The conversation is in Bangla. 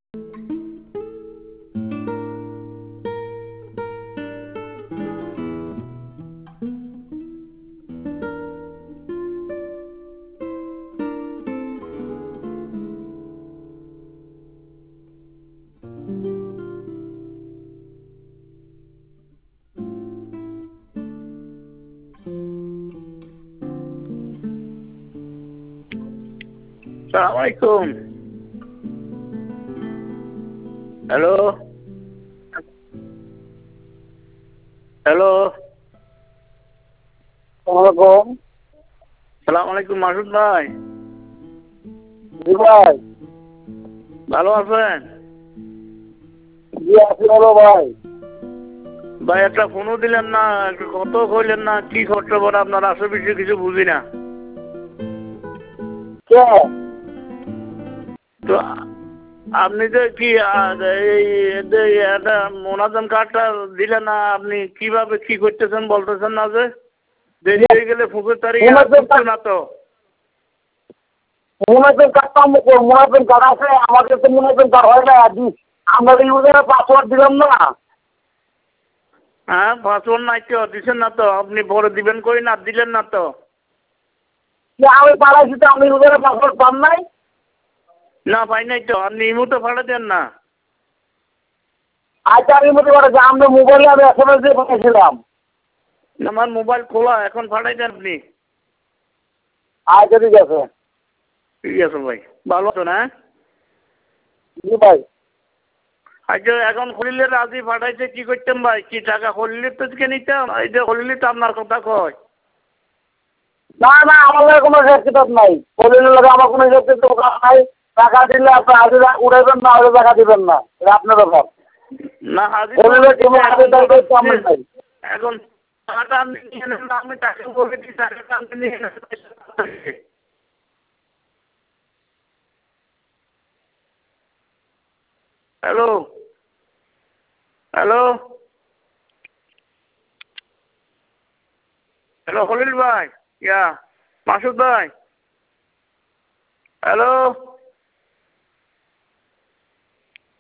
Assalamualaikum. Halo. Halo. Assalamualaikum. Assalamualaikum Masud ভাই। জি ভাই। ভালো আছেন? জি আছি ভালো ভাই। ভাই একটা ফোনও দিলেন না, একটা কথাও কইলেন না, কি খবর আপনার আশেপাশে কিছু বুঝি না। কে? তো আপনি যে কি এই একটা মোনাজাম কার্ডটা দিলেন না, আপনি কিভাবে কি করতেছেন বলতেছেন না যে? দেরি হয়ে গেলে 25 তারিখে আর ঢুকতো না তো। মুনাফিক কার্ডটা মুনাফিক কার্ড আছে, আমাদের তো মুনাফিক কার্ড হয় না। আমরা ইউজারের পাসওয়ার্ড দিলাম না। হ্যাঁ, পাসওয়ার্ড নাই তো, দিচ্ছেন না তো, আপনি পরে দিবেন কই না, দিলেন না তো। আমি পাঠাইছি তো, আমি ইউজারের পাসওয়ার্ড পান নাই। না পাই নাই তো, আপনি এই মুহূর্তে পাঠা দেন না। আচ্ছা আমি মতো পাঠাচ্ছি, আমরা মোবাইলে আমি SMS দিয়ে পাঠিয়েছিলাম। আমার মোবাইল খোলা, এখন পাঠাই দেন আপনি। আচ্ছা ঠিক আছে। ঠিক আছে ভাই, ভালো আছো না? জি ভাই। আচ্ছা এখন খুলিলে রাজি পাঠাইছে কি করতেন ভাই? কি টাকা খুললে তো কে নিতাম, এই যে খুললে তো আপনার কথা কয়। না না, আমাদের কোনো হিসাব কিতাব নাই। কলিনের লোক আমার কোনো হিসাব কিতাব নাই। টাকা দিলে আপনি হাজিরা উড়াইবেন, না হলে টাকা দিবেন না, এটা আপনার ব্যাপার। না হাজির কলিনের কোনো হাজির টাকা আমার নাই। এখন টাকাটা আপনি নিয়ে নেন না, আমি টাকা বলে দিই, টাকাটা আপনি নিয়ে নেন। হ্যালো হ্যালো হ্যালো খলিল ভাই, ইয়া মাসুদ ভাই, হ্যালো।